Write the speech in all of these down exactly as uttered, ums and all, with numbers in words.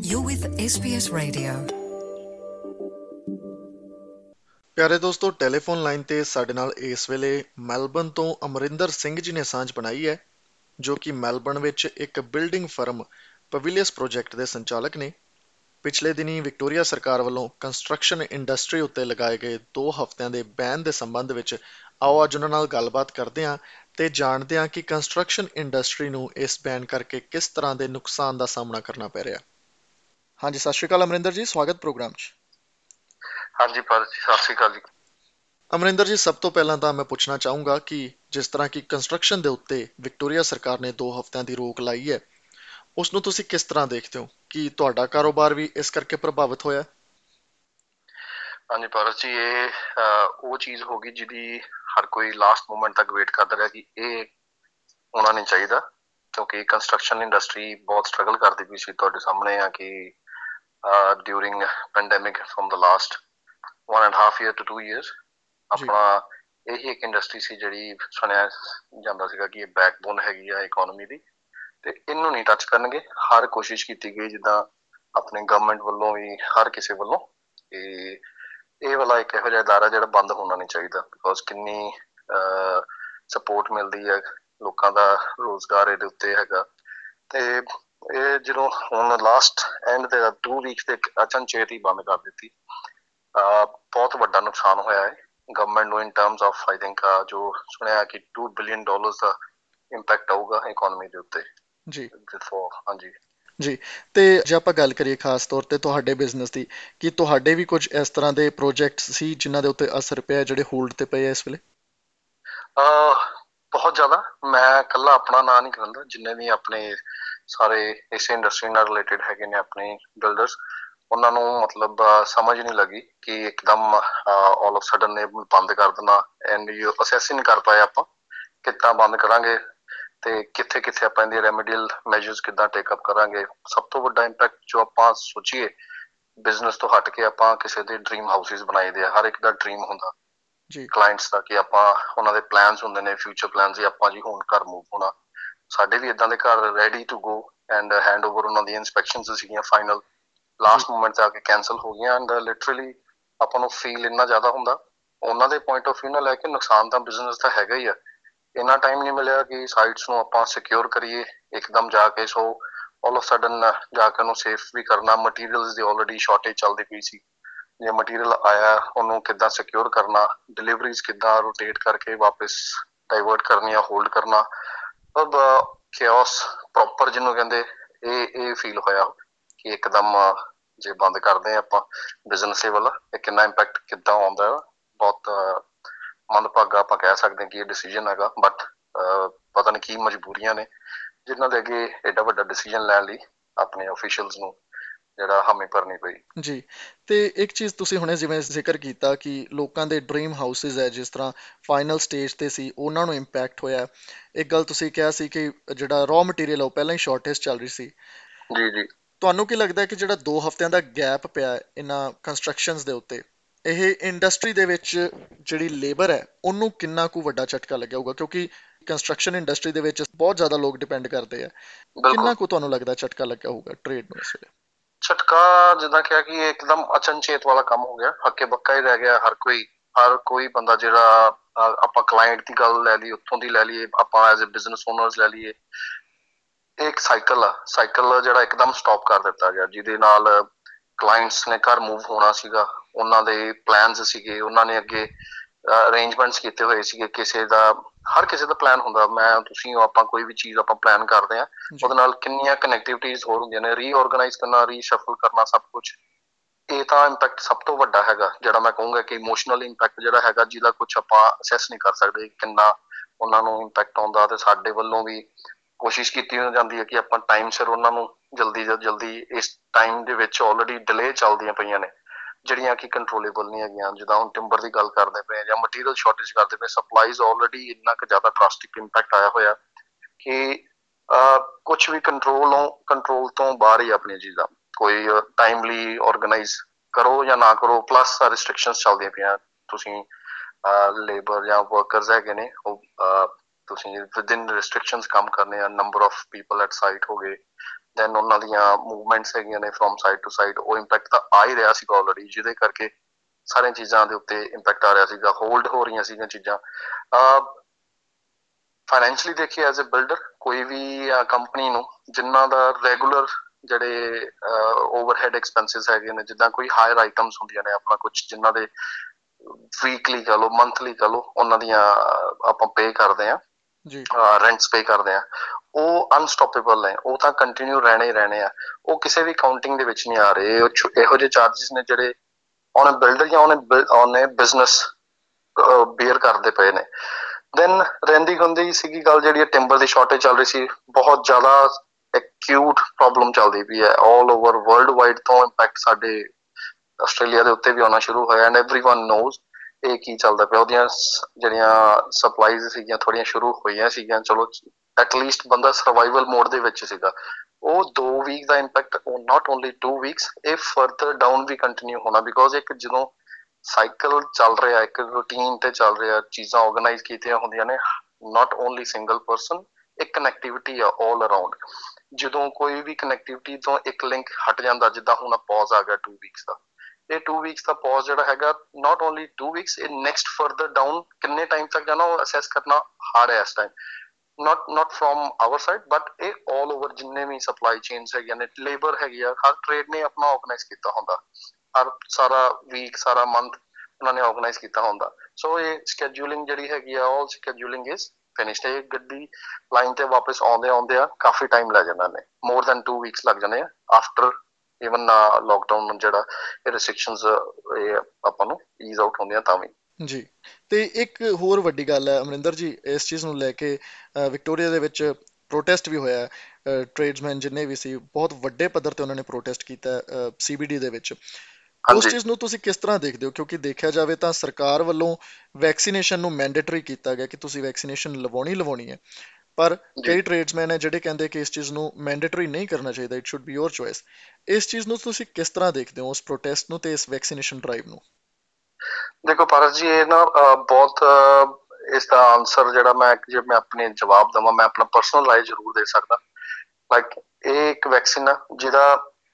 You're with S B S Radio. ਪਿਆਰੇ ਦੋਸਤੋ, telephone line ਤੇ ਸਾਡੇ ਨਾਲ ਇਸ ਵੇਲੇ ਮੈਲਬਨ ਤੋਂ ਅਮਰਿੰਦਰ ਸਿੰਘ ਜੀ ਨੇ ਸਾਂਝ ਬਣਾਈ ਹੈ, ਜੋ ਕਿ ਮੈਲਬਨ ਵਿੱਚ ਇੱਕ ਬਿਲਡਿੰਗ ਫਰਮ ਪਵਿਲੀਅਸ ਪ੍ਰੋਜੈਕਟ ਦੇ ਸੰਚਾਲਕ ਨੇ। ਪਿਛਲੇ ਦਿਨੀ ਵਿਕਟੋਰੀਆ ਸਰਕਾਰ ਵੱਲੋਂ ਕੰਸਟਰਕਸ਼ਨ ਇੰਡਸਟਰੀ ਉੱਤੇ ਲਗਾਏ ਗਏ ਦੋ ਹਫ਼ਤਿਆਂ ਦੇ ਬੈਨ ਦੇ ਸੰਬੰਧ ਵਿੱਚ ਆਓ ਅੱਜ ਉਹਨਾਂ ਨਾਲ ਗੱਲਬਾਤ ਕਰਦੇ ਹਾਂ ਤੇ ਜਾਣਦੇ ਹਾਂ ਕਿ ਕੰਸਟਰਕਸ਼ਨ ਇੰਡਸਟਰੀ ਨੂੰ ਇਸ ਬੈਨ ਕਰਕੇ ਕਿਸ ਤਰ੍ਹਾਂ ਦੇ ਨੁਕਸਾਨ ਦਾ ਸਾਹਮਣਾ ਕਰਨਾ ਪੈ ਰਿਹਾ। ਹਾਂਜੀ, ਸਤਿ ਸ਼੍ਰੀ ਅਕਾਲ ਅਮਰਿੰਦਰ ਜੀ, ਸਵਾਗਤ ਪ੍ਰੋਗਰਾਮ 'ਚ। ਹਾਂਜੀ ਭਾਰਤ ਜੀ, ਸਤਿ ਸ਼੍ਰੀ ਅਕਾਲ ਜੀ। ਅਮਰਿੰਦਰ ਜੀ, ਸਭ ਤੋਂ ਪਹਿਲਾਂ ਤਾਂ ਮੈਂ ਪੁੱਛਣਾ ਚਾਹੂੰਗਾ ਕਿ ਜਿਸ ਤਰ੍ਹਾਂ ਕਿ ਕੰਸਟਰਕਸ਼ਨ ਦੇ ਉੱਤੇ ਵਿਕਟੋਰੀਆ ਸਰਕਾਰ ਨੇ ਦੋ ਹਫ਼ਤਿਆਂ ਦੀ ਰੋਕ ਲਾਈ ਹੈ, ਉਸ ਨੂੰ ਤੁਸੀਂ ਕਿਸ ਤਰ੍ਹਾਂ ਦੇਖਦੇ ਹੋ? ਕੀ ਤੁਹਾਡਾ ਕਾਰੋਬਾਰ ਵੀ ਇਸ ਕਰਕੇ ਪ੍ਰਭਾਵਿਤ ਹੋਇਆ? ਹਾਂਜੀ ਭਾਰਤ ਜੀ, ਇਹ ਅਹ, ਉਹ ਚੀਜ਼ ਹੋ ਗਈ ਜਿਹਦੀ ਹਰ ਕੋਈ ਲਾਸਟ ਮੂਮੈਂਟ ਤੱਕ ਵੇਟ ਕਰਦਾ ਰਿਹਾ ਕਿ ਇਹ ਹੋਣਾ ਨਹੀਂ ਚਾਹੀਦਾ, ਕਿਉਂਕਿ ਕੰਸਟਰਕਸ਼ਨ ਇੰਡਸਟਰੀ ਬਹੁਤ ਸਟਰਗਲ ਕਰਦੀ ਪਈ ਸੀ। ਤੁਹਾਡੇ ਸਾਹਮਣੇ ਆ ਕਿ during pandemic from the last one and half year two two years ਆਪਣਾ ਇਹੀ ਇੱਕ ਇੰਡਸਟਰੀ ਸੀ ਜਿਹੜੀ ਸੁਣਿਆ ਜਾਂਦਾ ਸੀਗਾ ਕਿ ਇਹ ਬੈਕਬੋਨ ਹੈਗੀ ਆ ਇਕੋਨਮੀ ਦੀ, ਤੇ ਇਹਨੂੰ ਨਹੀਂ ਟੱਚ ਕਰਨਗੇ। ਹਰ ਕੋਸ਼ਿਸ਼ ਕੀਤੀ ਗਈ ਜਿੱਦਾਂ ਆਪਣੇ ਗਵਰਨਮੈਂਟ ਵੱਲੋਂ ਵੀ, ਹਰ ਕਿਸੇ ਵੱਲੋਂ, ਇਹ ਇਹ ਵਾਲਾ ਇੱਕ ਇਹੋ ਜਿਹਾ ਅਦਾਰਾ ਜਿਹੜਾ ਬੰਦ ਹੋਣਾ ਨਹੀਂ ਚਾਹੀਦਾ। ਬਿਕੋਜ਼ ਕਿੰਨੀ ਸਪੋਰਟ ਮਿਲਦੀ ਹੈ, ਲੋਕਾਂ ਦਾ ਰੋਜ਼ਗਾਰ ਇਹਦੇ ਉੱਤੇ ਹੈਗਾ। ਤੇ ਇਹ ਜਦੋਂ ਹੁਣ ਲਾਸਟ ਐਂਡ ਦੇ ਟੂ ਵੀਕਸ ਦੇ ਅਚਨਚੇਤ ਹੀ ਬੰਦ ਕਰ ਦਿੱਤੀ, ਬਹੁਤ ਵੱਡਾ ਨੁਕਸਾਨ ਹੋਇਆ ਹੈ ਗਵਰਨਮੈਂਟ ਨੂੰ। In terms of I think ਜੋ ਸੁਣਿਆ ਕਿ ਟੂ ਬਿਲੀਅਨ ਡਾਲਰਸ ਦਾ ਇੰਪੈਕਟ ਆਊਗਾ ਇਕੋਨਮੀ ਦੇ ਉੱਤੇ ਜੀ। ਹਾਂਜੀ ਜੀ, ਤੇ ਜੇ ਆਪਾਂ ਗੱਲ ਕਰੀਏ ਖਾਸ ਤੌਰ ਤੇ ਤੁਹਾਡੇ ਬਿਜ਼ਨਸ ਦੀ, ਕੀ ਤੁਹਾਡੇ ਵੀ ਕੁਝ ਇਸ ਤਰ੍ਹਾਂ ਦੇ ਪ੍ਰੋਜੈਕਟ ਸੀ ਜਿਨ੍ਹਾਂ ਦੇ ਉੱਤੇ ਅਸਰ ਪਿਆ, ਜਿਹੜੇ ਹੋਲਡ ਤੇ ਪਏ ਆ ਇਸ ਵੇਲੇ? ਬਹੁਤ ਜ਼ਿਆਦਾ। ਮੈਂ ਇਕੱਲਾ ਆਪਣਾ ਨਾਂ ਨਹੀਂ ਕਹਿੰਦਾ, ਜਿੰਨੇ ਵੀ ਆਪਣੇ ਸਾਰੇ ਇਸੇ ਇੰਡਸਟਰੀ ਨਾਲ ਰਿਲੇਟਡ ਹੈਗੇ ਨੇ ਆਪਣੇ ਬਿਲਡਰਸ, ਉਹਨਾਂ ਨੂੰ ਮਤਲਬ ਸਮਝ ਨਹੀਂ ਲੱਗੀ ਕਿ ਇੱਕਦਮ ਆਲ ਆਫ ਸਡਨ ਇਹ ਬੰਦ ਕਰ ਦੇਣਾ। ਐਂਡ ਯੂ ਅਸੈਸ ਹੀ ਨਹੀਂ ਕਰ ਪਾਏ ਆਪਾਂ ਕਿੱਦਾਂ ਬੰਦ ਕਰਾਂਗੇ ਤੇ ਕਿੱਥੇ ਕਿੱਥੇ ਆਪਾਂ ਇਹਦੀ ਰੈਮੀਡੀਅਲ ਮੈਜਰਸ ਕਿੱਦਾਂ ਟੇਕਅਪ ਕਰਾਂਗੇ। ਸਭ ਤੋਂ ਵੱਡਾ ਇੰਪੈਕਟ ਜੋ ਆਪਾਂ ਸੋਚੀਏ, ਬਿਜ਼ਨਸ ਤੋਂ ਹਟ ਕੇ ਆਪਾਂ ਕਿਸੇ ਦੇ ਡ੍ਰੀਮ ਹਾਊਸਿਸ ਬਣਾਏ ਦੇ ਆ। ਹਰ ਇੱਕ ਦਾ ਡ੍ਰੀਮ ਹੁੰਦਾ ਕਲਾਇੰਟਸ ਦਾ ਕਿ ਆਪਾਂ, ਉਹਨਾਂ ਦੇ ਪਲਾਨਸ ਹੁੰਦੇ ਨੇ, ਫਿਊਚਰ ਪਲਾਨਸ, ਆਪਾਂ ਜੀ ਹੁਣ ਘਰ ਮੂਵ ਹੋਣਾ। ਸਾਡੇ ਵੀ ਏਦਾਂ ਦੇ ਘਰ ready to go and hand over, ਉਹਨਾਂ ਦੀਆਂ ਇੰਸਪੈਕਸ਼ਨਸ ਸੀਗੀਆਂ, ਫਾਈਨਲ ਲਾਸਟ ਮੂਮੈਂਟ ਤੇ ਆ ਕੇ ਕੈਂਸਲ ਹੋ ਗਈਆਂ। ਐਂਡ ਲਿਟਰਲੀ ਆਪਾਂ ਨੂੰ ਫੀਲ ਇੰਨਾ ਜ਼ਿਆਦਾ ਹੁੰਦਾ। ਉਹਨਾਂ ਦੇ ਪੁਆਇੰਟ ਆਫ ਵਿਊ ਨਾਲ ਲੈ ਕੇ ਨੁਕਸਾਨ ਤਾਂ ਬਿਜ਼ਨਸ ਦਾ ਹੈਗਾ ਹੀ ਆ। ਇੰਨਾ ਟਾਈਮ ਨਹੀਂ ਮਿਲਿਆ ਕਿ ਸਾਈਟਸ ਨੂੰ ਆਪਾਂ ਸਿਕਿਉਰ ਕਰੀਏ ਇੱਕਦਮ ਜਾ ਕੇ। ਸੋ ਆਲ ਆਫ ਸਡਨ ਜਾ ਕੇ ਉਹਨੂੰ ਸੇਫ ਵੀ ਕਰਨਾ। ਮਟੀਰੀਅਲਸ ਦੀ ਆਲਰੇਡੀ ਸ਼ਾਰਟੇਜ ਚੱਲਦੀ ਪਈ ਸੀ। ਜੇ ਮਟੀਰੀਅਲ ਆਇਆ, ਉਹਨੂੰ ਕਿੱਦਾਂ ਸਿਕਿਉਰ ਕਰਨਾ, ਡਿਲੀਵਰੀਜ਼ ਕਿੱਦਾਂ ਰੋਟੇਟ ਕਰਕੇ ਵਾਪਸ ਡਾਈਵਰਟ ਕਰਨੀਆਂ, ਹੋਲਡ ਕਰਨਾ, ਮਤਲਬ ਕੇਓਸ ਪ੍ਰੋਪਰ ਜਿਹਨੂੰ ਕਹਿੰਦੇ, ਇਹ ਇਹ ਫੀਲ ਹੋਇਆ ਕਿ ਇੱਕਦਮ ਜੇ ਬੰਦ ਕਰਦੇ ਹਾਂ ਆਪਾਂ ਬਿਜ਼ਨਸ ਵੱਲ, ਇਹ ਕਿੰਨਾ ਇੰਪੈਕਟ ਕਿੱਦਾਂ ਆਉਂਦਾ। ਬਹੁਤ ਮੰਦਭਾਗਾ ਆਪਾਂ ਕਹਿ ਸਕਦੇ ਹਾਂ ਕਿ ਇਹ ਡਿਸੀਜ਼ਨ ਹੈਗਾ, ਬਟ ਪਤਾ ਨਹੀਂ ਕੀ ਮਜਬੂਰੀਆਂ ਨੇ ਜਿਨ੍ਹਾਂ ਦੇ ਅੱਗੇ ਏਡਾ ਵੱਡਾ ਡਿਸੀਜ਼ਨ ਲੈਣ ਲਈ ਆਪਣੇ ਅਫੀਸ਼ੀਅਲਸ ਨੂੰ ਜਿਹੜਾ ਹਾਮੀ ਭਰਨੀ ਪਈ। ਜੀ, ਤੇ ਇੱਕ ਚੀਜ਼ ਤੁਸੀਂ ਹੁਣੇ ਜਿਵੇਂ ਜ਼ਿਕਰ ਕੀਤਾ ਕਿ ਲੋਕਾਂ ਦੇ ਡ੍ਰੀਮ ਹਾਊਸਿਸ ਹੈ, ਜਿਸ ਤਰ੍ਹਾਂ ਫਾਈਨਲ ਸਟੇਜ ਤੇ ਸੀ, ਉਹਨਾਂ ਨੂੰ ਇੰਪੈਕਟ ਹੋਇਆ। ਇੱਕ ਗੱਲ ਤੁਸੀਂ ਕਿਹਾ ਸੀ ਕਿ ਜਿਹੜਾ ਰॉ ਮਟੀਰੀਅਲ ਉਹ ਪਹਿਲਾਂ ਹੀ ਸ਼ਾਰਟੇਜ ਚੱਲ ਰਹੀ ਸੀ। ਜੀ ਜੀ, ਤੁਹਾਨੂੰ ਕੀ ਲੱਗਦਾ ਕਿ ਜਿਹੜਾ ਦੋ ਹਫ਼ਤਿਆਂ ਦਾ ਗੈਪ ਪਿਆ ਇਹਨਾਂ ਕੰਸਟਰਕਸ਼ਨਸ ਦੇ ਉੱਤੇ, ਇਹ ਇੰਡਸਟਰੀ ਦੇ ਵਿੱਚ ਜਿਹੜੀ ਲੇਬਰ ਹੈ ਉਹਨੂੰ ਕਿੰਨਾ ਕੁ ਵੱਡਾ ਝਟਕਾ ਲੱਗਿਆ ਹੋਊਗਾ? ਕਿਉਂਕਿ ਕੰਸਟਰਕਸ਼ਨ ਇੰਡਸਟਰੀ ਦੇ ਵਿੱਚ ਬਹੁਤ ਜ਼ਿਆਦਾ ਲੋਕ ਡਿਪੈਂਡ ਕਰਦੇ ਆ। ਕਿੰਨਾ ਕੁ ਤੁਹਾਨੂੰ ਲੱਗਦਾ ਝਟਕਾ ਲੱਗਿਆ ਹੋਊਗਾ ਟ੍ਰੇਡ ਨੂੰ ਇਸ ਵੇਲੇ? ਝਟਕਾ ਜਿੱਦਾਂ ਕਿਹਾ ਕਿ ਇੱਕਦਮ ਅਚਨਚੇਤ ਵਾਲਾ ਕੰਮ ਹੋ ਗਿਆ, ਹੱਕੇ ਬੱਕਾ ਹੀ ਰਹਿ ਗਿਆ। ਹਰ ਕੋਈ ਹਰ ਕੋਈ ਬੰਦਾ ਜਿਹੜਾ, ਆਪਾਂ ਕਲਾਇੰਟ ਦੀ ਗੱਲ ਲੈ ਲਈਏ, ਉੱਥੋਂ ਦੀ ਲੈ ਲਈਏ, ਆਪਾਂ ਐਜ਼ ਏ ਬਿਜ਼ਨਸ ਓਨਰਸ ਲੈ ਲਈਏ, ਇਹ ਇੱਕ ਸਾਈਕਲ ਆ। ਸਾਈਕਲ ਜਿਹੜਾ ਇੱਕਦਮ ਸਟਾਪ ਕਰ ਦਿੱਤਾ ਗਿਆ, ਜਿਹਦੇ ਨਾਲ ਕਲਾਇੰਟਸ ਨੇ ਘਰ ਮੂਵ ਹੋਣਾ ਸੀਗਾ, ਉਹਨਾਂ ਦੇ ਪਲਾਨਸ ਸੀਗੇ, ਉਹਨਾਂ ਨੇ ਅੱਗੇ ਅਰੇਂਜਮੈਂਟਸ ਕੀਤੇ ਹੋਏ ਸੀਗੇ। ਕਿਸੇ ਦਾ, ਹਰ ਕਿਸੇ ਦਾ ਪਲਾਨ ਹੁੰਦਾ। ਮੈਂ ਤੁਸੀਂ ਆਪਾਂ ਕੋਈ ਵੀ ਚੀਜ਼ ਆਪਾਂ ਪਲਾਨ ਕਰਦੇ ਹਾਂ, ਉਹਦੇ ਨਾਲ ਕਿੰਨੀਆਂ ਕਨੈਕਟੀਵਿਟੀਜ਼ ਹੋਰ ਹੁੰਦੀਆਂ ਨੇ, ਰੀਆਰਗਨਾਈਜ਼ ਕਰਨਾ, ਰੀਸ਼ਫਲ ਕਰਨਾ, ਸਭ ਕੁਛ। ਇਹ ਤਾਂ ਇੰਪੈਕਟ ਸਭ ਤੋਂ ਵੱਡਾ ਹੈਗਾ, ਜਿਹੜਾ ਮੈਂ ਕਹੂੰਗਾ ਕਿ ਇਮੋਸ਼ਨਲ ਇੰਪੈਕਟ ਜਿਹੜਾ ਹੈਗਾ, ਜਿਹਦਾ ਕੁਛ ਆਪਾਂ ਅਸੈਸ ਨਹੀਂ ਕਰ ਸਕਦੇ ਕਿੰਨਾ ਉਹਨਾਂ ਨੂੰ ਇੰਪੈਕਟ ਆਉਂਦਾ। ਤੇ ਸਾਡੇ ਵੱਲੋਂ ਵੀ ਕੋਸ਼ਿਸ਼ ਕੀਤੀ ਜਾਂਦੀ ਹੈ ਕਿ ਆਪਾਂ ਟਾਈਮ ਸਿਰ ਉਹਨਾਂ ਨੂੰ ਜਲਦੀ ਤੋਂ ਜਲਦੀ, ਇਸ ਟਾਈਮ ਦੇ ਵਿੱਚ ਆਲਰੇਡੀ ਡਿਲੇ ਚੱਲਦੀਆਂ ਪਈਆਂ ਨੇ ਜਿਹੜੀਆਂ ਕਿ ਕੰਟਰੋਲੇਬਲ ਨਹੀਂ ਹੈਗੀਆਂ। ਜਿੱਦਾਂ ਹੁਣ ਟਿੰਬਰ ਦੀ ਗੱਲ ਕਰਦੇ ਪਏ ਜਾਂ ਮਟੀਰੀਅਲ ਸ਼ਾਰਟੇਜ ਕਰਦੇ ਪਏ, ਸਪਲਾਈਜ਼ ਆਲਰੇਡੀ ਇੰਨਾ ਕੁ ਜ਼ਿਆਦਾ ਡਰਾਸਟਿਕ ਇੰਪੈਕਟ ਆਇਆ ਹੋਇਆ ਕਿ ਕੁਛ ਵੀ ਕੰਟਰੋਲੋਂ ਕੰਟਰੋਲ ਤੋਂ ਬਾਹਰ ਹੀ ਆਪਣੀਆਂ ਚੀਜ਼ਾਂ। ਕੋਈ ਟਾਈਮਲੀ ਔਰਗਨਾਈਜ਼ ਕਰੋ ਜਾਂ ਨਾ ਕਰੋ, ਪਲੱਸ ਰਿਸਟ੍ਰਿਕਸ਼ਨਸ ਚੱਲਦੀਆਂ ਪਈਆਂ। ਤੁਸੀਂ ਲੇਬਰ ਜਾਂ ਵਰਕਰਸ ਹੈਗੇ ਨੇ, ਉਹ ਤੁਸੀਂ ਵਿਦਿਨ ਰਿਸਟ੍ਰਿਕਸ਼ਨਸ ਕੰਮ ਕਰਨੇ ਆ। Number of people at site ਹੋ ਗਏ, ਦੈਨ ਉਹਨਾਂ ਦੀਆਂ ਮੂਵਮੈਂਟਸ ਹੈਗੀਆਂ ਨੇ ਫਰੋਮ ਸਾਈਡ ਟੂ ਸਾਈਡ, ਉਹ ਇੰਪੈਕਟ ਤਾਂ ਆ ਹੀ ਰਿਹਾ ਸੀਗਾ ਆਲਰੇਡੀ, ਜਿਹਦੇ ਕਰਕੇ ਸਾਰੀਆਂ ਚੀਜ਼ਾਂ ਦੇ ਉੱਤੇ ਇੰਪੈਕਟ ਆ ਰਿਹਾ ਸੀਗਾ, ਹੋਲਡ ਹੋ ਰਹੀਆਂ ਸੀਗੀਆਂ ਚੀਜ਼ਾਂ। ਫਾਈਨੈਂਸ਼ਲੀ ਦੇਖੀਏ ਐਜ਼ ਅ ਬਿਲਡਰ, ਕੋਈ ਵੀ ਕੰਪਨੀ ਨੂੰ ਜਿਨ੍ਹਾਂ ਦਾ ਰੈਗੂਲਰ ਜਿਹੜੇ ਓਵਰਹੈਡ ਐਕਸਪੈਂਸਿਸ ਹੈਗੇ ਨੇ, ਜਿੱਦਾਂ ਕੋਈ ਹਾਇਰ ਆਈਟਮਸ ਹੁੰਦੀਆਂ ਨੇ ਆਪਣਾ ਕੁਛ ਜਿਨ੍ਹਾਂ ਦੇ ਵੀਕਲੀ ਕਹ ਲਓ, ਮੰਥਲੀ ਕਹ ਲਓ, ਉਹਨਾਂ ਦੀਆਂ ਆਪਾਂ ਪੇ ਕਰਦੇ ਹਾਂ, ਰੈਂਟਸ ਪੇ ਕਰਦੇ ਹਾਂ, ਉਹ ਅਨਸਟੋਪੇਬਲ ਨੇ, ਉਹ ਤਾਂ ਕੰਟੀਨਿਊ ਰਹਿਣੇ ਹੀ ਰਹਿਣੇ ਆ, ਉਹ ਕਿਸੇ ਵੀ ਕਾਊਂਟਿੰਗ ਦੇ ਵਿੱਚ ਨਹੀਂ ਆ ਰਹੇ। ਇਹੋ ਜਿਹੇ ਚਾਰਜਿਸ ਨੇ ਜਿਹੜੇ ਉਹਨੇ ਬਿਲਡਰ ਜਾਂ ਉਹਨੇ ਉਹਨੇ ਬਿਜ਼ਨਸ ਬੇਅਰ ਕਰਦੇ ਪਏ ਨੇ। ਦੈਨ ਰਹਿੰਦੀ ਹੁੰਦੀ ਸੀਗੀ ਗੱਲ ਜਿਹੜੀ ਟਿੰਬਰ ਦੀ ਸ਼ਾਰਟੇਜ ਚੱਲ ਰਹੀ ਸੀ, ਬਹੁਤ ਜ਼ਿਆਦਾ ਐਕਿਊਟ ਪ੍ਰੋਬਲਮ ਚੱਲਦੀ ਪਈ ਹੈ ਆਲ ਓਵਰ ਵਰਲਡ ਵਾਈਡ ਤੋਂ ਇੰਪੈਕਟ ਸਾਡੇ ਆਸਟ੍ਰੇਲੀਆ ਦੇ ਉੱਤੇ ਵੀ ਆਉਣਾ ਸ਼ੁਰੂ ਹੋਇਆ, ਐਂਡ ਐਵਰੀਵਨ ਨੋਜ਼ ਇਹ ਕੀ ਚੱਲਦਾ ਪਿਆ। ਉਹਦੀਆਂ ਜਿਹੜੀਆਂ ਸਪਲਾਈਜ਼ ਸੀਗੀਆਂ ਥੋੜ੍ਹੀਆਂ ਸ਼ੁਰੂ ਹੋਈਆਂ ਸੀਗੀਆਂ, ਚਲੋ ਐਟਲੀਸਟ ਬੰਦਾ ਸਰਵਾਈਵਲ ਮੋਡ ਦੇ ਵਿੱਚ ਸੀਗਾ। ਉਹ ਦੋ ਵੀਕ ਦਾ impact, not only two weeks, ਇਹ ਫਰਦਰ ਡਾਊਨ ਵੀ ਕੰਟੀਨਿਊ ਹੋਣਾ, ਬਿਕੋਜ਼ ਇੱਕ ਜਦੋਂ ਸਾਈਕਲ ਚੱਲ ਰਿਹਾ, ਇੱਕ ਰੂਟੀਨ ਤੇ ਚੱਲ ਰਿਹਾ, ਚੀਜ਼ਾਂ ਆਰਗੇਨਾਈਜ਼ ਕੀਤੀਆਂ ਹੁੰਦੀਆਂ ਨੇ, ਨਾਟ ਓਨਲੀ ਸਿੰਗਲ ਪਰਸਨ, ਇੱਕ ਕਨੈਕਟੀਵਿਟੀ ਆ ਆਲ ਅਰਾਊਂਡ। ਜਦੋਂ ਕੋਈ ਵੀ ਕਨੈਕਟੀਵਿਟੀ ਤੋਂ ਇੱਕ ਲਿੰਕ ਹਟ ਜਾਂਦਾ, ਜਿੱਦਾਂ ਹੁਣ ਪੌਜ਼ ਆ ਗਿਆ ਟੂ ਵੀਕਸ ਦਾ, ਇਹ ਟੂ ਵੀਕਸ ਦਾ ਪੌਜ਼ ਜਿਹੜਾ ਹੈਗਾ, ਨਾਟ ਓਨਲੀ ਟੂ ਵੀਕਸ, ਇਹ ਨੈਕਸਟ ਫਰਦਰ ਡਾਊਨ ਕਿੰਨੇ ਟਾਈਮ ਤੱਕ ਜਾਣਾ ਉਹ ਅਸੈਸ ਕਰਨਾ ਹਾਰਡ ਹੈ ਇਸ time, not not from our side, but ਇਹ all over ਜਿੰਨੇ ਵੀ ਸਪਲਾਈ ਚੇਨਸ ਹੈਗੀਆਂ ਨੇ, ਲੇਬਰ ਹੈਗੀ ਆ, ਹਰ ਟ੍ਰੇਡ ਨੇ ਆਪਣਾ ਆਰਗੇਨਾਈਜ਼ ਕੀਤਾ ਹੁੰਦਾ, ਹਰ ਸਾਰਾ ਵੀਕ ਸਾਰਾ ਮੰਥ ਉਹਨਾਂ ਨੇ ਆਰਗੇਨਾਈਜ਼ ਕੀਤਾ ਹੁੰਦਾ। ਸੋ ਇਹ ਸਕੈਡਿਊਲਿੰਗ ਜਿਹੜੀ ਹੈਗੀ ਆ, ਆਲ ਸਕੈਡਿਊਲਿੰਗ ਇਜ਼ ਫਿਨਿਸ਼ਡ। ਇਹ ਗੱਡੀ ਲਾਈਨ ਤੇ ਵਾਪਸ ਆਉਂਦੇ ਆਉਂਦੇ ਆ ਕਾਫੀ ਟਾਈਮ ਲੈ ਜਾਂਦਾ ਨੇ, ਮੋਰ ਦੈਨ ਟੂ ਵੀਕਸ ਲੱਗ ਜਾਂਦੇ ਆ ਆਫਟਰ ਈਵਨ ਲੋਕਡਾਊਨ, ਜਿਹੜਾ ਇਹ ਰਿਸਟ੍ਰਿਕਸ਼ਨਸ ਇਹ ਆਪਾਂ ਨੂੰ ਈਜ਼ ਆਊਟ ਹੁੰਦੀਆਂ ਤਾਂ ਵੀ ਜੀ। ਤੇ ਇੱਕ ਹੋਰ ਵੱਡੀ ਗੱਲ ਹੈ ਅਮਰਿੰਦਰ ਜੀ, ਇਸ ਚੀਜ਼ ਨੂੰ ਲੈ ਕੇ ਵਿਕਟੋਰੀਆ ਦੇ ਵਿੱਚ ਪ੍ਰੋਟੈਸਟ ਵੀ ਹੋਇਆ, ਟ੍ਰੇਡਸਮੈਨ ਜਿੰਨੇ ਵੀ ਸੀ ਬਹੁਤ ਵੱਡੇ ਪੱਧਰ ਤੇ ਉਹਨਾਂ ਨੇ ਪ੍ਰੋਟੈਸਟ ਕੀਤਾ ਸੀਬੀਡੀ ਦੇ ਵਿੱਚ। ਉਸ ਚੀਜ਼ ਨੂੰ ਤੁਸੀਂ ਕਿਸ ਤਰ੍ਹਾਂ ਦੇਖਦੇ ਹੋ? ਕਿਉਂਕਿ ਦੇਖਿਆ ਜਾਵੇ ਤਾਂ ਸਰਕਾਰ ਵੱਲੋਂ ਵੈਕਸੀਨੇਸ਼ਨ ਨੂੰ ਮੈਂਡੇਟਰੀ ਕੀਤਾ ਗਿਆ ਕਿ ਤੁਸੀਂ ਵੈਕਸੀਨੇਸ਼ਨ ਲਵਾਉਣੀ ਲਵਾਉਣੀ ਹੈ, ਪਰ ਕਈ ਟ੍ਰੇਡਸਮੈਨ ਹੈ ਜਿਹੜੇ ਕਹਿੰਦੇ ਕਿ ਇਸ ਚੀਜ਼ ਨੂੰ ਮੈਂਡੇਟਰੀ ਨਹੀਂ ਕਰਨਾ ਚਾਹੀਦਾ, it should be your choice. ਇਸ ਚੀਜ਼ ਨੂੰ ਤੁਸੀਂ ਕਿਸ ਤਰ੍ਹਾਂ ਦੇਖਦੇ ਹੋ, ਉਸ ਪ੍ਰੋਟੈਸਟ ਨੂੰ ਤੇ ਇਸ ਵੈਕਸੀਨੇਸ਼ਨ ਡਰਾਈਵ ਨੂੰ? ਦੇਖੋ ਪਾਰਸ ਜੀ, ਇਹ ਨਾ ਬਹੁਤ ਇਸ ਦਾ ਆਨਸਰ ਜਿਹੜਾ ਮੈਂ ਜੇ ਮੈਂ ਆਪਣੇ ਜਵਾਬ ਦੇਵਾਂ, ਮੈਂ ਆਪਣਾ ਪਰਸਨਲ ਰਾਏ ਜ਼ਰੂਰ ਦੇ ਸਕਦਾ। ਲਾਈਕ ਇਹ ਇੱਕ ਵੈਕਸੀਨ ਆ ਜਿਹਦਾ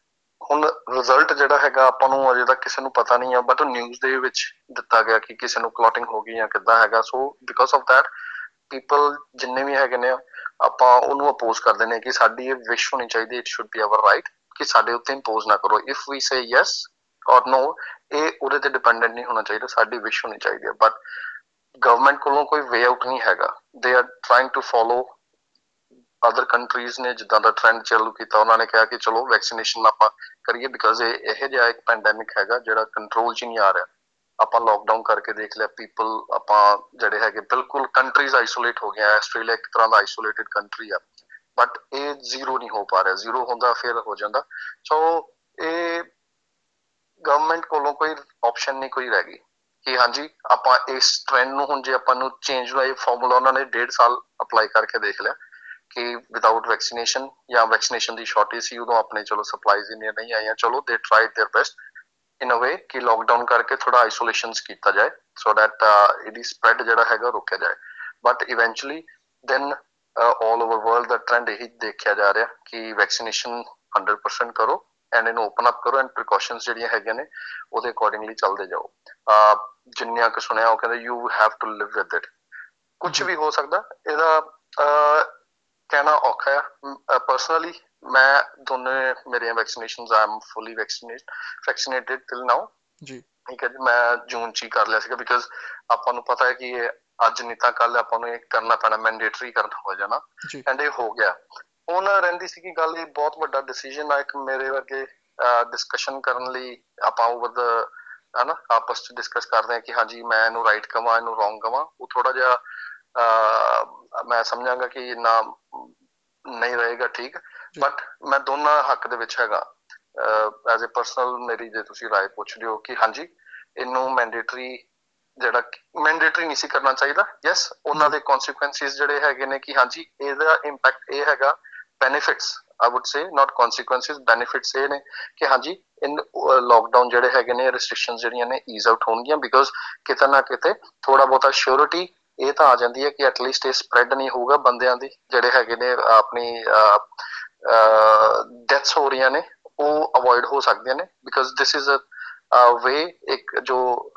ਹੁਣ ਰਿਜ਼ਲਟ ਜਿਹੜਾ ਹੈਗਾ ਆਪਾਂ ਨੂੰ ਅਜੇ ਤੱਕ ਕਿਸੇ ਨੂੰ ਪਤਾ ਨਹੀਂ ਆ, ਬਟ ਉਹ ਨਿਊਜ਼ ਦੇ ਵਿੱਚ ਦਿੱਤਾ ਗਿਆ ਕਿ ਕਿਸੇ ਨੂੰ ਕਲੌਟਿੰਗ ਹੋ ਗਈ ਜਾਂ ਕਿੱਦਾਂ ਹੈਗਾ। So because of that people ਜਿੰਨੇ ਵੀ ਹੈਗੇ ਨੇ ਆਪਾਂ ਉਹਨੂੰ ਅਪੋਜ਼ ਕਰਦੇ ਨੇ ਕਿ ਸਾਡੀ ਇਹ ਵਿਸ਼ ਹੋਣੀ ਚਾਹੀਦੀ, it should be our right ਕਿ ਸਾਡੇ ਉੱਤੇ ਇੰਪੋਜ਼ ਨਾ ਕਰੋ। ਇਫ ਵੀ ਸੇ ਯੈਸ ਔਰ ਨੋ, ਇਹ ਉਹਦੇ ਤੇ ਡਿਪੈਂਡੈਂਟ ਨਹੀਂ ਹੋਣਾ ਚਾਹੀਦਾ, ਸਾਡੀ ਵਿਸ਼ ਹੋਣੀ ਚਾਹੀਦੀ ਹੈ। ਬਟ ਗਵਰਨਮੈਂਟ ਕੋਲੋਂ ਕੋਈ ਵੇ ਆਊਟ ਨਹੀਂ ਹੈਗਾ, they are trying to follow other countries ਨੇ ਜਿੱਦਾਂ ਦਾ ਟ੍ਰੈਂਡ ਚਾਲੂ ਕੀਤਾ, ਉਹਨਾਂ ਨੇ ਕਿਹਾ ਕਿ ਚਲੋ ਵੈਕਸੀਨੇਸ਼ਨ ਆਪਾਂ ਕਰੀਏ, ਬਿਕੋਜ਼ ਇਹ ਇਹੋ ਜਿਹਾ ਇੱਕ ਪੈਂਡੈਮਿਕ ਹੈਗਾ ਜਿਹੜਾ ਕੰਟਰੋਲ 'ਚ ਨਹੀਂ ਆ ਰਿਹਾ। ਆਪਾਂ ਲੋਕਡਾਊਨ ਕਰਕੇ ਦੇਖ ਲਿਆ, ਪੀਪਲ ਆਪਾਂ ਜਿਹੜੇ ਹੈਗੇ ਬਿਲਕੁਲ ਕੰਟਰੀਜ਼ ਆਈਸੋਲੇਟ ਹੋ ਗਏ। ਆਸਟ੍ਰੇਲੀਆ ਇੱਕ ਤਰ੍ਹਾਂ ਦਾ ਆਈਸੋਲੇਟਿਡ ਕੰਟਰੀ ਆ, ਬਟ ਇਹ ਜ਼ੀਰੋ ਨਹੀਂ ਹੋ ਪਾ ਰਿਹਾ, ਜ਼ੀਰੋ ਹੁੰਦਾ ਫਿਰ ਹੋ ਜਾਂਦਾ। ਸੋ ਇਹ ਗਵਰਨਮੈਂਟ ਕੋਲੋਂ ਕੋਈ ਆਪਸ਼ਨ ਨਹੀਂ ਕੋਈ ਰਹਿ ਗਈ ਕਿ ਹਾਂਜੀ ਆਪਾਂ ਇਸ ਟ੍ਰੈਂਡ ਨੂੰ, ਹੁਣ ਜੇ ਆਪਾਂ ਨੂੰ ਚੇਂਜ ਦਾ ਇਹ ਫਾਰਮੂਲਾ ਉਹਨਾਂ ਨੇ ਡੇਢ ਸਾਲ ਅਪਲਾਈ ਕਰਕੇ ਦੇਖ ਲਿਆ ਕਿ ਵਿਦਾਊਟ ਵੈਕਸੀਨੇਸ਼ਨ ਜਾਂ ਵੈਕਸੀਨੇਸ਼ਨ ਦੀ ਸ਼ਾਰਟੇਜ ਸੀ ਉਦੋਂ ਆਪਣੇ ਚਲੋ ਸਪਲਾਈਜ਼ ਇੰਨੀਆਂ ਨਹੀਂ ਆਈਆਂ, ਚਲੋ they tried their best in a way ਕਿ ਲੋਕਡਾਊਨ ਕਰਕੇ ਥੋੜਾ ਆਈਸੋਲੇਸ਼ਨਸ ਕੀਤਾ ਜਾਏ ਸੋ ਦੈਟ ਇਹਦੀ ਸਪਰੈਡ ਜਿਹੜਾ ਹੈਗਾ ਰੋਕਿਆ ਜਾਏ। But eventually then all over world ਦਾ ਟ੍ਰੈਂਡ ਇਹੀ ਦੇਖਿਆ ਜਾ ਰਿਹਾ ਕਿ ਵੈਕਸੀਨੇਸ਼ਨ ਹੰਡਰਡ ਪਰਸੈਂਟ ਕਰੋ ਐਂਡ ਇਹਨੂੰ ਓਪਨ ਅਪ ਕਰੋ, ਐਂਡ ਪ੍ਰੀਕਾਸ਼ਨਸ ਜਿਹੜੀਆਂ ਹੈਗੀਆਂ ਨੇ ਉਹਦੇ ਅਕੋਰਡਿੰਗਲੀ ਚੱਲਦੇ ਜਾਓ। uh, ਜਿੰਨਿਆਂ ਕੁ ਸੁਣਿਆ ਉਹ ਕਹਿੰਦੇ you have to live with it. ਕੁਛ ਵੀ ਹੋ ਸਕਦਾ, ਇਹਦਾ uh, ਕਹਿਣਾ ਔਖਾ ਆ। ਪਰਸਨਲੀ ਮੈਂ ਦੋਨੇ ਮੇਰੀਆਂ vaccinations I am fully vaccinate vaccinated till now ਜੀ। ਠੀਕ ਹੈ ਜੀ, ਮੈਂ ਜੂਨ ਚ ਹੀ ਕਰ ਲਿਆ ਸੀਗਾ ਬਿਕੋਜ਼ ਆਪਾਂ ਨੂੰ ਪਤਾ ਹੈ ਕਿ ਇਹ ਅੱਜ ਨਹੀਂ ਤਾਂ ਕੱਲ ਆਪਾਂ ਨੂੰ ਇਹ ਕਰਨਾ ਪੈਣਾ, ਮੈਂਡੇਟਰੀ ਕਰਨਾ ਹੋ ਜਾਣਾ, ਐਂਡ ਇਹ ਹੋ ਗਿਆ। ਹੁਣ ਰਹਿੰਦੀ ਸੀਗੀ ਗੱਲ, ਇਹ ਬਹੁਤ ਵੱਡਾ ਡਿਸੀਜਨ ਆ ਇੱਕ ਮੇਰੇ ਵਰਗੇ ਡਿਸਕਸ਼ਨ ਕਰਨ ਲਈ ਆਪਾਂ ਓਵਰ ਦਾ ਹਨਾ ਆਪਸ ਚ ਡਿਸਕਸ ਕਰਦੇ ਹਾਂ ਕਿ ਹਾਂਜੀ ਮੈਂ ਇਹਨੂੰ ਰਾਈਟ ਕਵਾਂ ਇਹਨੂੰ ਰੋਂਗ ਕਵਾਂ, ਉਹ ਥੋੜਾ ਜਿਹਾ ਅਹ ਮੈਂ ਸਮਝਾਂਗਾ ਕਿ ਇੰਨਾ ਨਹੀਂ ਰਹੇਗਾ ਠੀਕ। ਬਟ ਮੈਂ ਦੋਨਾਂ ਹੱਕ ਦੇ ਵਿੱਚ ਹੈਗਾ ਐਜ਼ ਏ ਪਰਸਨਲ। ਮੇਰੀ ਜੇ ਤੁਸੀਂ ਰਾਏ ਪੁੱਛਦੇ ਹੋ ਕਿ ਹਾਂਜੀ ਇਹਨੂੰ ਮੈਂਡੇਟਰੀ ਜਿਹੜਾ ਮੈਂਡੇਟਰੀ ਨਹੀਂ ਸੀ ਕਰਨਾ ਚਾਹੀਦਾ, ਯੈਸ ਉਹਨਾਂ ਦੇ ਕੌਨਸੀਕੁਐਂਸਿਸ ਜਿਹੜੇ ਹੈਗੇ ਨੇ ਕਿ ਹਾਂਜੀ ਇਹਦਾ ਇੰਪੈਕਟ ਇਹ ਹੈਗਾ, benefits I would say not consequences, benefits ਇਹ ਨੇ ਕਿ ਹਾਂਜੀ ਇਨ ਲੋਕਡਾਊਨ ਜਿਹੜੇ ਹੈਗੇ ਨੇ ਰਿਸਟ੍ਰਿਕਸ਼ਨਸ ਜਿਹੜੀਆਂ ਨੇ ਈਜ਼ ਆਊਟ ਹੋਣਗੀਆਂ, ਬਿਕੋਜ਼ ਕਿਤੇ ਨਾ ਕਿਤੇ ਥੋੜਾ ਬਹੁਤਾ ਸ਼ੋਰਿਟੀ ਇਹ ਤਾਂ ਆ ਜਾਂਦੀ ਹੈ ਕਿ ਐਟਲੀਸਟ ਇਹ ਸਪਰੈਡ ਨਹੀਂ ਹੋਊਗਾ ਬੰਦਿਆਂ ਦੀ ਜਿਹੜੇ ਹੈਗੇ ਨੇ ਆਪਣੀ ਡੈਥਸ ਹੋ ਰਹੀਆਂ ਨੇ ਉਹ ਅਵੋਇਡ ਹੋ ਸਕਦੀਆਂ ਨੇ, ਬਿਕਾਜ਼ ਦਿਸ ਇਜ਼ ਅ ਵੇ, ਇੱਕ ਜੋ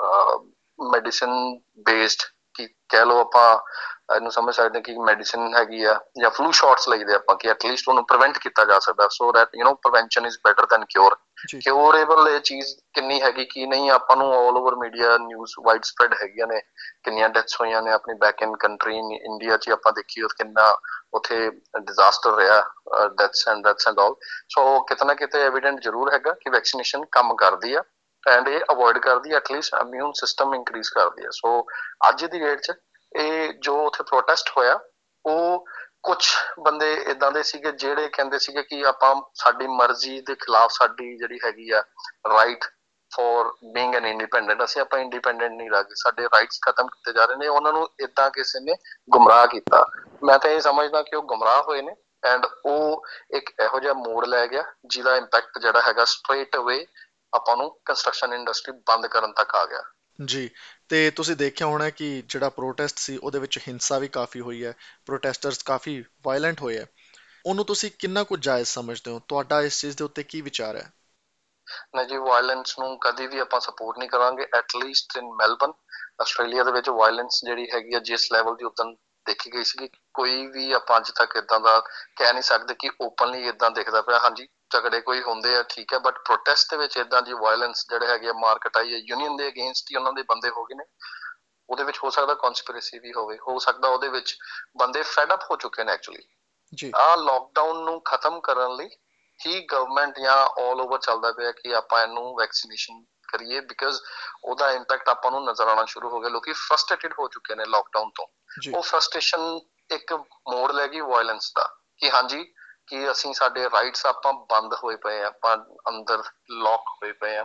ਮੈਡੀਸਨ ਬੇਸਡ ਕੀ ਕਹਿ ਲਓ ਆਪਾਂ ਇਹਨੂੰ ਸਮਝ ਸਕਦੇ ਕਿ ਮੈਡੀਸਨ ਹੈਗੀ ਆ ਜਾਂ ਫਲੂ ਸ਼ਾਟਸ ਲਈਦੇ ਆਪਾਂ ਕਿ ਐਟਲੀਸਟ ਉਹਨੂੰ ਪ੍ਰੀਵੈਂਟ ਕੀਤਾ ਜਾ ਸਕਦਾ, so that you know prevention is better than cure. Curable ਇਹ ਚੀਜ਼ ਕਿੰਨੀ ਹੈਗੀ ਕੀ ਨਹੀਂ, ਆਪਾਂ ਨੂੰ all over media news wide spread ਹੈਗੀਆਂ ਨੇ, ਕਿੰਨੀਆਂ ਡੈਥਸ ਹੋਈਆਂ ਨੇ ਆਪਣੀ ਬੈਕ ਇਨ ਕੰਟਰੀ ਇੰਡੀਆ 'ਚ ਆਪਾਂ ਦੇਖੀਏ ਕਿੰਨਾ ਉੱਥੇ ਡਿਜ਼ਾਸਟਰ ਰਿਹਾ, deaths and deaths and all. So ਕਿਤੇ ਨਾ ਕਿਤੇ ਐਵੀਡੈਂਟ ਜ਼ਰੂਰ ਹੈਗਾ ਕਿ ਵੈਕਸੀਨੇਸ਼ਨ ਕੰਮ ਕਰਦੀ ਆ ਐਂਡ ਇਹ ਅਵੋਇਡ ਕਰਦੀ ਹੈ, ਐਟਲੀਸਟ ਇਮਿਊਨ ਸਿਸਟਮ ਇਨਕਰੀਜ਼ ਕਰਦੀ ਹੈ। ਸੋ ਅੱਜ ਦੀ ਡੇਟ 'ਚ ਇਹ ਜੋ ਉੱਥੇ ਪ੍ਰੋਟੈਸਟ ਹੋਇਆ, ਉਹ ਕੁਛ ਬੰਦੇ ਏਦਾਂ ਦੇ ਸੀਗੇ ਜਿਹੜੇ ਕਹਿੰਦੇ ਸੀਗੇ ਕਿ ਆਪਾਂ ਸਾਡੀ ਮਰਜ਼ੀ ਦੇ ਖਿਲਾਫ ਸਾਡੀ ਜਿਹੜੀ ਹੈਗੀ ਆ right for being an independent, ਅਸੀਂ ਆਪਾਂ ਇੰਡੀਪੈਂਡੈਂਟ ਨਹੀਂ ਰਹਿ ਗਏ, ਸਾਡੇ ਰਾਈਟਸ ਖਤਮ ਕੀਤੇ ਜਾ ਰਹੇ ਨੇ। ਉਹਨਾਂ ਨੂੰ ਏਦਾਂ ਕਿਸੇ ਨੇ ਗੁੰਮਰਾਹ ਕੀਤਾ। ਮੈਂ ਤਾਂ ਇਹ ਸਮਝਦਾ ਕਿ ਉਹ ਗੁੰਮਰਾਹ ਹੋਏ ਨੇ ਐਂਡ ਉਹ ਇੱਕ ਇਹੋ ਜਿਹਾ ਮੋੜ ਲੈ ਗਿਆ ਜਿਹਦਾ ਇੰਪੈਕਟ ਜਿਹੜਾ ਹੈਗਾ ਸਟ੍ਰੇਟ ਅਵੇ ਆਪਾਂ ਨੂੰ ਕੰਸਟਰਕਸ਼ਨ ਇੰਡਸਟਰੀ ਬੰਦ ਕਰਨ ਤੱਕ ਆ ਗਿਆ। ਜੀ, ਤੇ ਤੁਸੀਂ ਦੇਖਿਆ ਹੋਣਾ ਕਿ ਜਿਹੜਾ ਪ੍ਰੋਟੈਸਟ ਸੀ ਉਹਦੇ ਵਿੱਚ ਹਿੰਸਾ ਵੀ ਕਾਫੀ ਹੋਈ ਹੈ, ਪ੍ਰੋਟੈਸਟਰਸ ਕਾਫੀ ਵਾਇਲੈਂਟ ਹੋਏ ਹੈ, ਉਹਨੂੰ ਤੁਸੀਂ ਕਿੰਨਾ ਕੁ ਜਾਇਜ਼ ਸਮਝਦੇ ਹੋ? ਤੁਹਾਡਾ ਇਸ ਚੀਜ਼ ਦੇ ਉੱਤੇ ਕੀ ਵਿਚਾਰ ਹੈ? ਨਹੀਂ ਜੀ, ਵਾਇਲੈਂਸ ਨੂੰ ਕਦੀ ਵੀ ਆਪਾਂ ਸਪੋਰਟ ਨਹੀਂ ਕਰਾਂਗੇ। ਐਟਲੀਸਟ ਇਨ ਮੈਲਬਨ ਆਸਟ੍ਰੇਲੀਆ ਦੇ ਵਿੱਚ ਵਾਇਲੈਂਸ ਜਿਹੜੀ ਹੈਗੀ ਆ ਜਿਸ ਲੈਵਲ ਦੀ ਉਦੋਂ ਦੇਖੀ ਗਈ ਸੀਗੀ, ਕੋਈ ਵੀ ਆਪਾਂ ਅੱਜ ਤੱਕ ਇਦਾਂ ਦਾ ਕਹਿ ਨਹੀਂ ਸਕਦੇ ਕਿ ਓਪਨਲੀ ਇਦਾਂ ਦਿਖਦਾ ਪਿਆ। ਹਾਂਜੀ ਝਗੜੇ ਕੋਈ ਹੁੰਦੇ ਆ ਠੀਕ ਹੈ, ਬਟ ਪ੍ਰੋਟੈਸਟ ਦੇ ਵਿੱਚ ਇਦਾਂ ਦੀ ਵਾਇਲੈਂਸ ਜਿਹੜੇ ਹੈਗੇ ਆ ਮਾਰਕੀਟ ਆਈ ਹੈ, ਯੂਨੀਅਨ ਦੇ ਅਗੇਂਸਟ ਹੀ ਉਹਨਾਂ ਦੇ ਬੰਦੇ ਹੋ ਗਏ ਨੇ। ਉਹਦੇ ਵਿੱਚ ਹੋ ਸਕਦਾ ਕਨਸਪੀਰੇਸੀ ਵੀ ਹੋਵੇ, ਹੋ ਸਕਦਾ ਉਹਦੇ ਵਿੱਚ ਬੰਦੇ ਫੈਡ ਅਪ ਹੋ ਚੁੱਕੇ ਨੇ ਐਕਚੁਅਲੀ। ਜੀ ਆਹ ਲੋਕਡਾਊਨ ਨੂੰ ਖਤਮ ਕਰਨ ਲਈ ਹੀ ਗਵਰਨਮੈਂਟ ਜਾਂ ਆਲ ਓਵਰ ਚੱਲਦਾ ਪਿਆ ਕਿ ਆਪਾਂ ਇਹਨੂੰ ਵੈਕਸੀਨੇਸ਼ਨ ਕਰੀਏ, ਬਿਕਾਜ਼ ਉਹਦਾ ਇੰਪੈਕਟ ਆਪਾਂ ਨੂੰ ਨਜ਼ਰ ਆਉਣਾ ਸ਼ੁਰੂ ਹੋ ਗਿਆ। ਲੋਕੀ ਫਰਸਟ੍ਰੇਟਡ ਹੋ ਚੁੱਕੇ ਨੇ ਲੋਕਡਾਊਨ ਤੋਂ। ਉਹ ਫਰਸਟ੍ਰੇਸ਼ਨ ਇੱਕ ਮੋੜ ਲੈ ਗਈ ਵਾਇਲੈਂਸ ਦਾ ਕਿ ਹਾਂਜੀ ਕਿ ਅਸੀਂ ਸਾਡੇ ਰਾਈਟਸ ਆਪਾਂ ਬੰਦ ਹੋਏ ਪਏ ਆ, ਆਪਾਂ ਅੰਦਰ ਲੌਕ ਹੋਏ ਪਏ ਆ,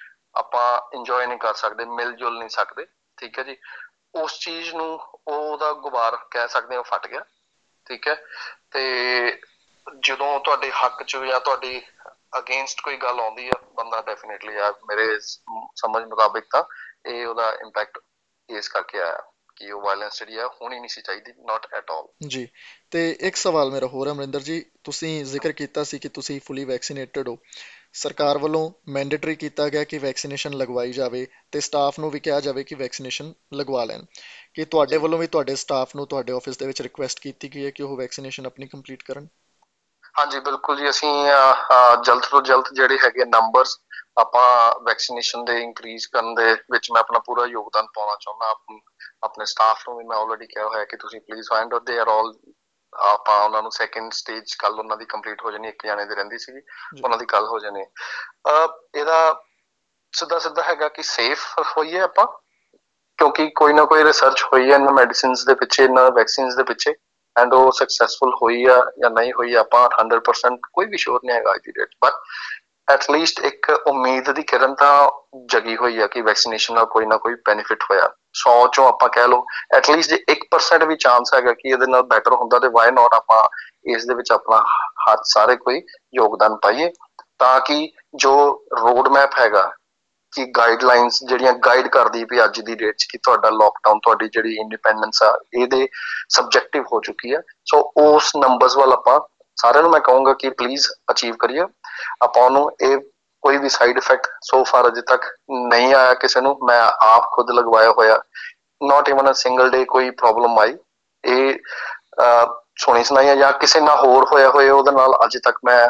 ਆਪਾਂ ਇੰਜੋਏ ਨਹੀਂ ਕਰ ਸਕਦੇ, ਮਿਲ ਜੁਲ ਨਹੀਂ ਸਕਦੇ, ਠੀਕ ਹੈ ਜੀ। ਉਸ ਚੀਜ਼ ਨੂੰ ਉਹਦਾ ਗੁਬਾਰ ਕਹਿ ਸਕਦੇ ਹਾਂ ਫਟ ਗਿਆ, ਠੀਕ ਹੈ। ਤੇ ਜਦੋਂ ਤੁਹਾਡੇ ਹੱਕ 'ਚ ਜਾਂ ਤੁਹਾਡੀ ਅਗੇਂਸਟ ਕੋਈ ਗੱਲ ਆਉਂਦੀ ਆ, ਬੰਦਾ ਡੈਫੀਨੇਟਲੀ ਆ ਮੇਰੇ ਸਮਝ ਮੁਤਾਬਿਕ ਤਾਂ ਇਹ ਉਹਦਾ ਇੰਪੈਕਟ ਇਸ ਕਰਕੇ ਆਇਆ ਕਿ ਉਹ ਵਾਇਲੈਂਸ ਜਿਹੜੀ ਆ ਹੋਣੀ ਨਹੀਂ ਸੀ ਚਾਹੀਦੀ, ਨਾਟ ਐਟ ਆਲ। ਜੀ, ਤੇ ਇੱਕ ਸਵਾਲ ਮੇਰਾ ਹੋਰ ਅਮਰਿੰਦਰ ਜੀ, ਤੁਸੀਂ ਜ਼ਿਕਰ ਕੀਤਾ ਸੀ ਕਿ ਤੁਸੀਂ ਫੁੱਲੀ ਵੈਕਸੀਨੇਟਡ ਹੋ। ਸਰਕਾਰ ਵੱਲੋਂ ਮੈਂਡੇਟਰੀ ਕੀਤਾ ਗਿਆ ਕਿ ਵੈਕਸੀਨੇਸ਼ਨ ਲਗਵਾਈ ਜਾਵੇ ਤੇ ਸਟਾਫ ਨੂੰ ਵੀ ਕਿਹਾ ਜਾਵੇ ਕਿ ਵੈਕਸੀਨੇਸ਼ਨ ਲਗਵਾ ਲੈਣ। ਕਿ ਤੁਹਾਡੇ ਵੱਲੋਂ ਵੀ ਤੁਹਾਡੇ ਸਟਾਫ ਨੂੰ ਤੁਹਾਡੇ ਆਫਿਸ ਦੇ ਵਿੱਚ ਰਿਕੁਐਸਟ ਕੀਤੀ ਗਈ ਹੈ ਕਿ ਉਹ ਵੈਕਸੀਨੇਸ਼ਨ ਆਪਣੀ ਕੰਪਲੀਟ ਕਰਨ? ਹਾਂਜੀ ਬਿਲਕੁਲ ਜੀ, ਅਸੀਂ ਜਲਦ ਤੋਂ ਜਲਦ ਜਿਹੜੇ ਹੈਗੇ ਨੰਬਰਸ ਆਪਾਂ ਵੈਕਸੀਨੇਸ਼ਨ ਦੇ ਇਨਕਰੀਜ਼ ਕਰਨ ਦੇ ਵਿੱਚ ਮੈਂ ਆਪਣਾ ਪੂਰਾ ਯੋਗਦਾਨ ਪਾਉਣਾ ਚਾਹੁੰਦਾ। ਆਪਣੇ ਸਟਾਫ ਨੂੰ ਵੀ ਮੈਂ ਆਲਰੇਡੀ ਕਿਹਾ ਹੋਇਆ ਕਿ ਤੁਸੀਂ please find out they are all, ਆਪਾਂ ਉਹਨਾਂ ਨੂੰ ਸੈਕਿੰਡ ਸਟੇਜ ਕੱਲ ਉਹਨਾਂ ਦੀ ਕੰਪਲੀਟ ਹੋ ਜਾਣੀ, ਇੱਕ ਜਾਣੇ ਦੀ ਰਹਿੰਦੀ ਸੀਗੀ, ਉਹਨਾਂ ਦੀ ਕੱਲ ਹੋ ਜਾਣੀ। ਇਹਦਾ ਸਿੱਧਾ ਸਿੱਧਾ ਹੈਗਾ ਕਿ ਸੇਫ ਹੋਈਏ ਆਪਾਂ, ਕਿਉਂਕਿ ਕੋਈ ਨਾ ਕੋਈ ਰਿਸਰਚ ਹੋਈ ਹੈ ਇਹਨਾਂ ਮੈਡੀਸਿਨਸ ਦੇ ਪਿੱਛੇ, ਇਹਨਾਂ ਵੈਕਸੀਨਸ ਦੇ ਪਿੱਛੇ, ਐਂਡ ਉਹ ਸਕਸੈਸਫੁਲ ਹੋਈ ਆ ਜਾਂ ਨਹੀਂ ਹੋਈ ਆਪਾਂ ਹੰਡਰਡ ਪਰਸੈਂਟ ਕੋਈ ਵੀ ਸ਼ੋਰ ਨਹੀਂ ਹੈਗਾ ਅੱਜ ਦੀ ਡੇਟ। ਬਟ ਐਟਲੀਸਟ ਇੱਕ ਉਮੀਦ ਦੀ ਕਿਰਨ ਤਾਂ ਜਗੀ ਹੋਈ ਆ ਕਿ ਵੈਕਸੀਨੇਸ਼ਨ ਨਾਲ ਕੋਈ ਨਾ ਕੋਈ ਬੈਨੀਫਿਟ ਹੋਇਆ। ਸੌ ਚੋਂ ਆਪਾਂ ਕਹਿ ਲਓ ਐਟਲੀਸਟ ਜੇ ਇੱਕ ਪਰਸੈਂਟ ਵੀ ਚਾਂਸ ਹੈਗਾ ਕਿ ਇਹਦੇ ਨਾਲ ਬੈਟਰ ਹੁੰਦਾ ਤੇ ਵਾਈ ਨਾਟ ਆਪਾਂ ਇਸ ਦੇ ਵਿੱਚ ਆਪਣਾ ਹੱਥ ਸਾਰੇ ਕੋਈ ਯੋਗਦਾਨ ਪਾਈਏ, ਤਾਂ ਕਿ ਜੋ ਰੋਡ ਮੈਪ ਹੈਗਾ ਕਿ ਗਾਈਡਲਾਈਨਸ ਜਿਹੜੀਆਂ ਗਾਈਡ ਕਰਦੀ ਵੀ ਅੱਜ ਦੀ ਡੇਟ 'ਚ ਕਿ ਤੁਹਾਡਾ ਲੋਕਡਾਊਨ, ਤੁਹਾਡੀ ਜਿਹੜੀ ਇੰਡੀਪੈਂਡੈਂਸ ਆ ਇਹਦੇ ਸਬਜੈਕਟਿਵ ਹੋ ਚੁੱਕੀ ਹੈ। ਸੋ ਉਸ ਨੰਬਰਸ ਵੱਲ ਆਪਾਂ ਸਾਰਿਆਂ ਨੂੰ ਮੈਂ ਕਹੂੰਗਾ ਕਿ ਪਲੀਜ਼ ਅਚੀਵ ਕਰੀਏ ਆਪਾਂ ਉਹਨੂੰ। ਇਹ ਕੋਈ ਵੀ ਸਾਈਡ ਇਫੈਕਟ ਸੋ ਫਾਰ ਅਜੇ ਤੱਕ ਨਹੀਂ ਆਇਆ ਕਿਸੇ ਨੂੰ, ਮੈਂ ਆਪ ਖੁਦ ਲਗਵਾਇਆ ਹੋਇਆ, not even a single day ਕੋਈ ਪ੍ਰੋਬਲਮ ਆਈ। ਇਹ ਸੁਣੀ ਸੁਣਾਈ ਜਾਂ ਕਿਸੇ ਨਾਲ ਹੋਰ ਹੋਇਆ ਹੋਏ ਉਹਦੇ ਨਾਲ ਅੱਜ ਤੱਕ ਮੈਂ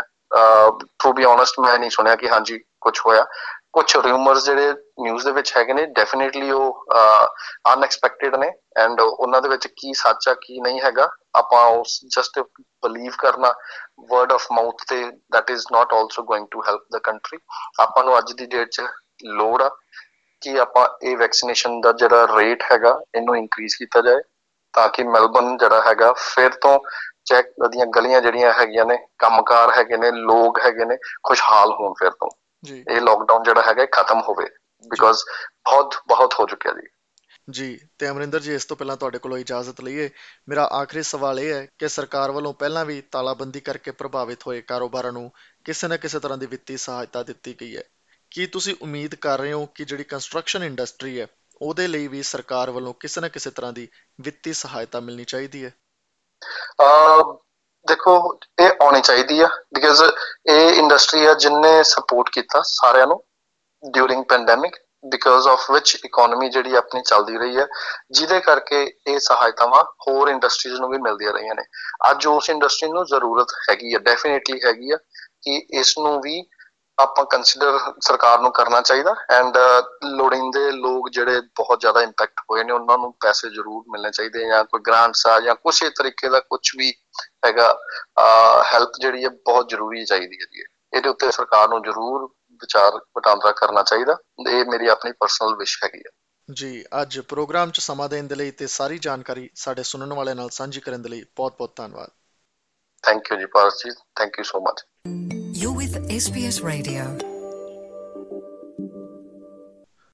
ਟੂ ਬੀ ਓਨੈਸਟ ਮੈਂ ਨਹੀਂ ਸੁਣਿਆ ਕਿ ਹਾਂਜੀ ਕੁਛ ਹੋਇਆ। ਕੁਛ ਰਿਊਮਰਸ ਜਿਹੜੇ ਨਿਊਜ਼ ਦੇ ਵਿੱਚ ਹੈਗੇ ਨੇ ਡੈਫੀਨੇਟਲੀ ਉਹ ਅਨਐਕਸਪੈਕਟਿਡ ਨੇ, ਐਂਡ ਉਹਨਾਂ ਦੇ ਵਿੱਚ ਕੀ ਸੱਚ ਆ ਕੀ ਨਹੀਂ ਹੈਗਾ ਆਪਾਂ ਉਸ ਜਸਟ ਬਲੀਵ ਕਰਨਾ ਵਰਡ ਆਫ ਮਾਊਥ ਤੇ that is not also going to help the country. ਆਪਾਂ ਨੂੰ ਅੱਜ ਦੀ ਡੇਟ 'ਚ ਲੋੜ ਆ ਕਿ ਆਪਾਂ ਇਹ ਵੈਕਸੀਨੇਸ਼ਨ ਦਾ ਜਿਹੜਾ ਰੇਟ ਹੈਗਾ ਇਹਨੂੰ ਇਨਕਰੀਜ਼ ਕੀਤਾ ਜਾਏ, ਤਾਂ ਕਿ ਮੈਲਬਨ ਜਿਹੜਾ ਹੈਗਾ ਫਿਰ ਤੋਂ ਚੈੱਕ ਉਹਦੀਆਂ ਗਲੀਆਂ ਜਿਹੜੀਆਂ ਹੈਗੀਆਂ ਨੇ, ਕੰਮਕਾਰ ਹੈਗੇ ਨੇ, ਲੋਕ ਹੈਗੇ ਨੇ, ਖੁਸ਼ਹਾਲ ਹੋਣ ਫਿਰ ਤੋਂ। ਇਹ ਲੋਕਡਾਊਨ ਜਿਹੜਾ ਹੈਗਾ ਖਤਮ ਹੋਵੇ, ਬਿਕੋਜ਼ ਬਹੁਤ ਬਹੁਤ ਹੋ ਚੁੱਕਿਆ ਜੀ। ਜੀ, ਤੇ ਅਮਰਿੰਦਰ ਜੀ ਇਸ ਤੋਂ ਪਹਿਲਾਂ ਤੁਹਾਡੇ ਕੋਲੋਂ ਇਜਾਜ਼ਤ ਲਈਏ, ਮੇਰਾ ਆਖਰੀ ਸਵਾਲ ਇਹ ਹੈ ਕਿ ਸਰਕਾਰ ਵੱਲੋਂ ਪਹਿਲਾਂ ਵੀ ਤਾਲਾਬੰਦੀ ਕਰਕੇ ਪ੍ਰਭਾਵਿਤ ਹੋਏ ਕਾਰੋਬਾਰਾਂ ਨੂੰ ਕਿਸੇ ਨਾ ਕਿਸੇ ਤਰ੍ਹਾਂ ਦੀ ਵਿੱਤੀ ਸਹਾਇਤਾ ਦਿੱਤੀ ਗਈ ਹੈ। ਕੀ ਤੁਸੀਂ ਉਮੀਦ ਕਰ ਰਹੇ ਹੋ ਕਿ ਜਿਹੜੀ ਕੰਸਟਰਕਸ਼ਨ ਇੰਡਸਟਰੀ ਹੈ ਉਹਦੇ ਲਈ ਵੀ ਸਰਕਾਰ ਵੱਲੋਂ ਕਿਸੇ ਨਾ ਕਿਸੇ ਤਰ੍ਹਾਂ ਦੀ ਵਿੱਤੀ ਸਹਾਇਤਾ ਮਿਲਣੀ ਚਾਹੀਦੀ ਹੈ? ਦੇਖੋ ਇਹ ਆਉਣੀ ਚਾਹੀਦੀ ਆ, ਬਿਕਾਜ਼ ਇਹ ਇੰਡਸਟਰੀ ਆ ਜਿਹਨੇ ਸਪੋਰਟ ਕੀਤਾ ਸਾਰਿਆਂ ਨੂੰ ਡਿਊਰਿੰਗ ਪੈਂਡੈਮਿਕ, ਬਿਕਾਜ਼ ਆਫ ਵਿਚ ਇਕੋਨਮੀ ਜਿਹੜੀ ਆਪਣੀ ਚੱਲਦੀ ਰਹੀ ਹੈ, ਜਿਹਦੇ ਕਰਕੇ ਇਹ ਸਹਾਇਤਾਵਾਂ ਹੋਰ ਇੰਡਸਟਰੀਜ਼ ਨੂੰ ਵੀ ਮਿਲਦੀਆਂ ਰਹੀਆਂ ਨੇ। ਅੱਜ ਉਸ ਇੰਡਸਟਰੀ ਨੂੰ ਜ਼ਰੂਰਤ ਹੈਗੀ ਆ, ਡੈਫੀਨੇਟਲੀ ਹੈਗੀ ਆ, ਕਿ ਇਸ ਨੂੰ ਵੀ ਆਪਾਂ ਕੰਸੀਡਰ ਸਰਕਾਰ ਨੂੰ ਕਰਨਾ ਚਾਹੀਦਾ। ਐਂਡ ਲੋੜੀਂਦੇ ਲੋਕ ਜਿਹੜੇ ਬਹੁਤ ਜ਼ਿਆਦਾ ਇੰਪੈਕਟ ਹੋਏ ਨੇ ਉਹਨਾਂ ਨੂੰ ਪੈਸੇ ਜ਼ਰੂਰ ਮਿਲਣੇ ਚਾਹੀਦੇ, ਜਾਂ ਕੋਈ ਗ੍ਰਾਂਟਸ ਆ ਜਾਂ ਕੁਛ ਇਸ ਤਰੀਕੇ ਦਾ ਕੁਛ ਵੀ ਹੈਗਾ, ਹੈਲਪ ਜਿਹੜੀ ਹੈ ਬਹੁਤ ਜ਼ਰੂਰੀ ਚਾਹੀਦੀ ਹੈ ਜੀ। ਇਹਦੇ ਉੱਤੇ ਸਰਕਾਰ ਨੂੰ ਜ਼ਰੂਰ ਵਿਚਾਰ ਵਟਾਂਦਰਾ ਕਰਨਾ ਚਾਹੀਦਾ। ਇਹ ਮੇਰੀ ਆਪਣੀ ਪਰਸਨਲ ਵਿਸ਼ ਹੈਗੀ ਆ ਜੀ। ਅੱਜ ਪ੍ਰੋਗਰਾਮ 'ਚ ਸਮਾਂ ਦੇਣ ਦੇ ਲਈ ਤੇ ਸਾਰੀ ਜਾਣਕਾਰੀ ਸਾਡੇ ਸੁਣਨ ਵਾਲਿਆਂ ਨਾਲ ਸਾਂਝੀ ਕਰਨ ਦੇ ਲਈ ਬਹੁਤ ਬਹੁਤ ਧੰਨਵਾਦ। ਥੈਂਕ ਯੂ ਜੀ Paras ji, thank you so much. You're with S B S Radio.